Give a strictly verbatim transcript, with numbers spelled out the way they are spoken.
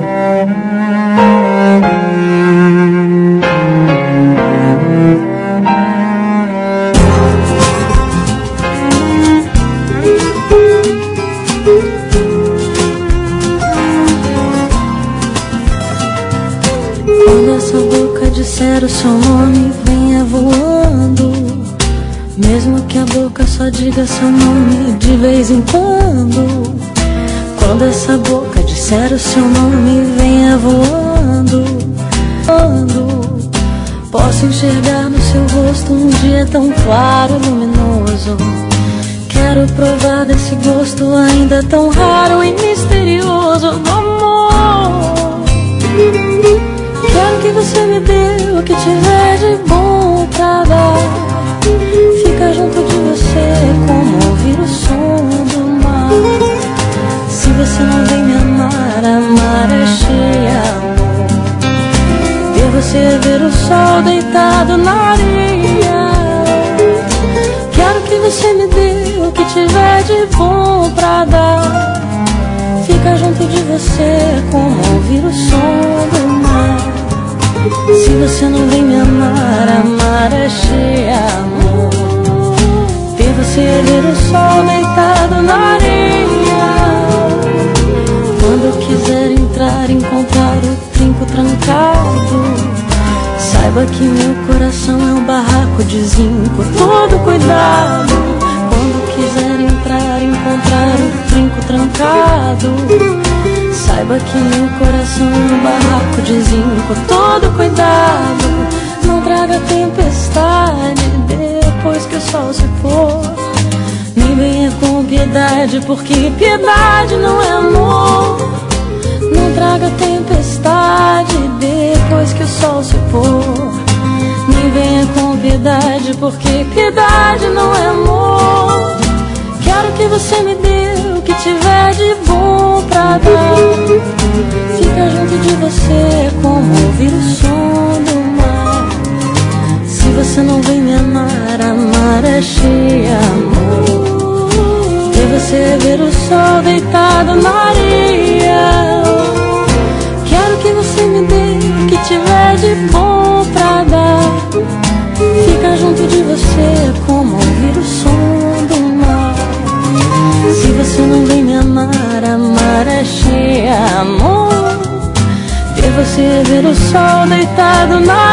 Quando essa boca disser o seu nome, venha voando. Mesmo que a boca só diga seu nome de vez em quando. Quando essa boca disser o seu nome, venha voando, voando. Posso enxergar no seu rosto um dia tão claro e luminoso. Quero provar desse gosto ainda tão raro e misterioso do amor. Quero que você me dê o que tiver de bom pra dar. Fica junto de você como ouvir o som do mar. Se você não vem me amar, amar é cheia, amor. Ver você é ver o sol deitado na areia. Quero que você me dê o que tiver de bom pra dar. Fica junto de você como ouvir o som do mar. Se você não vem me amar, amar é cheia, amor. Ver você é ver o sol deitado na areia. Quando eu quiser entrar, encontrar o trinco trancado, saiba que meu coração é um barraco de zinco. Todo cuidado. Quando quiser entrar, encontrar o trinco trancado, saiba que meu coração é um barraco de zinco. Todo cuidado. Não traga tempestade depois que o sol se pôr. Nem venha com piedade, porque piedade não é amor. Não traga tempestade depois que o sol se pôr. Nem venha com piedade, porque piedade não é amor. Quero que você me dê o que tiver de bom pra dar. Fica junto de você como ouvir o som do mar. Se você não vem me amar, amar é cheia, amor. Ver você é ver o sol deitado na areia. Quero que você me dê o que tiver de bom pra dar. Fica junto de você como ouvir o som do mar. Se você não vem me amar, amar é cheia, amor. Ver você é ver o sol deitado na